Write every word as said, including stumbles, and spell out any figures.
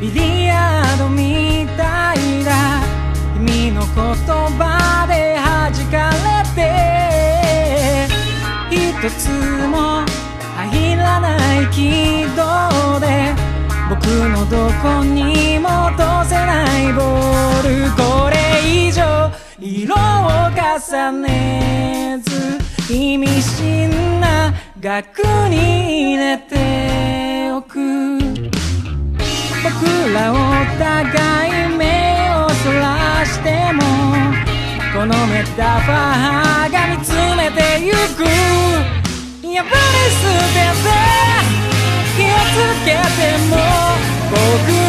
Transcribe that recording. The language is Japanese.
ビリヤードみたいだ君の言葉で弾かれて一つも入らない軌道で僕のどこにも落とせないボールこれ以上色を重ねず意味深な額に入れておく僕らお互い目をそらしてもこのメタファーが見つめてゆく破り捨てて気をつけても僕